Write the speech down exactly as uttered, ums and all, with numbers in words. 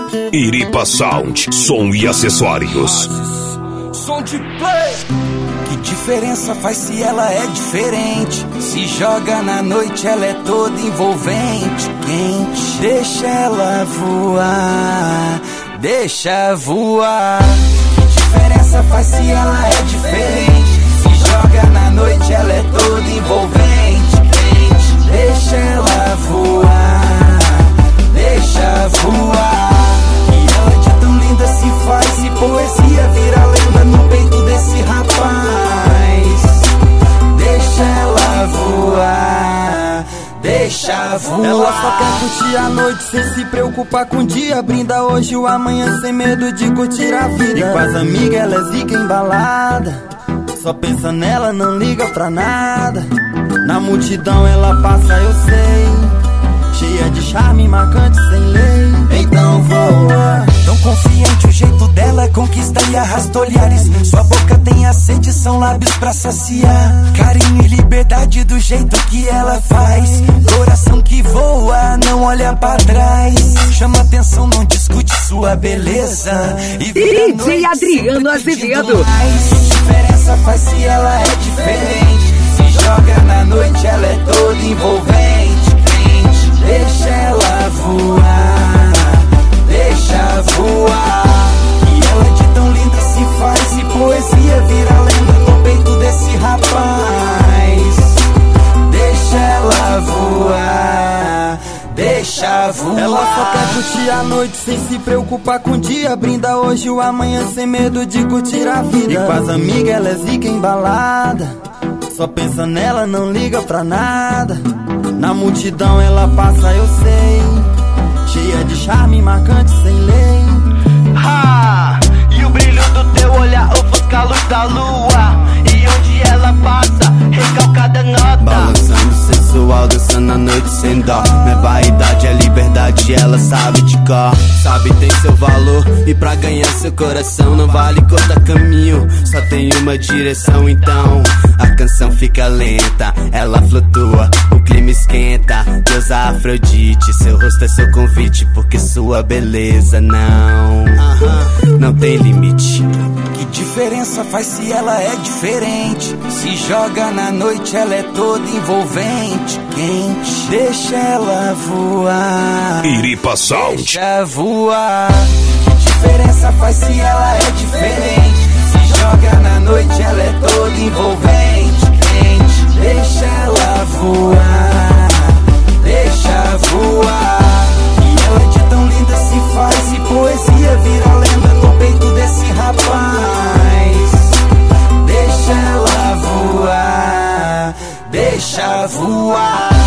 Iripa Sound, som e acessórios. Som de play. Que diferença faz se ela é diferente? Se joga na noite, ela é toda envolvente, quente. Deixa ela voar, deixa voar. Que diferença faz se ela é diferente? Se joga na noite, ela é toda envolvente, quente. Deixa ela voar, deixa voar. E ela de tão linda se faz, e poesia vira lenda no peito desse rapaz. Deixa ela voar, deixa voar. Ela só quer curtir a noite sem se preocupar com o dia. Brinda hoje ou amanhã sem medo de curtir a vida. E com as amigas ela é zica embalada, só pensa nela, não liga pra nada. Na multidão ela passa, eu sei, cheia de charme, marcante, sem lei. Então voa. Tão confiante, o jeito dela conquista e arrasta olhares. Sua boca tem a sede, são lábios pra saciar. Carinho e liberdade do jeito que ela faz. Coração que voa, não olha pra trás. Chama atenção, não discute sua beleza. E D J Adriano Azevedo. Que diferença faz se ela é diferente? Se joga na noite, ela é toda envolvente, quente. Deixa ela voar, deixa voar. E ela de tão linda se faz, e poesia vira lenda no peito desse rapaz. Deixa ela voar, deixa voar. Ela só quer curtir a noite sem se preocupar com o dia. Brinda hoje ou amanhã sem medo de curtir a vida. E com as amigas ela é zica embalada, só pensa nela, não liga pra nada. Na multidão ela passa, eu sei, cheia de charme, marcante, sem lei. Ha! E o brilho do teu olhar ofusca a luz da lua. E onde ela passa, recalcada nota. Balançando sensual, dançando a noite sem dó. Minha vaidade é liberdade, ela sabe de cor. Sabe tem seu valor, e pra ganhar seu coração não vale cortar caminho, só tem uma direção. Então a canção fica lenta, ela flutua, o clima esquenta. Deusa Afrodite, seu rosto é seu convite, porque sua beleza não, não tem limite. Que diferença faz se ela é diferente? Se joga na noite, ela é toda envolvente, quente. Deixa ela voar, Iripa Sound. deixa voar. Que diferença faz se ela é diferente? Se joga na noite, ela é toda envolvente, quente. Deixa ela voar, deixa voar. E ela de tão linda se faz, e poesia vira lenda no peito desse rapaz. Deixa ela voar, deixa voar.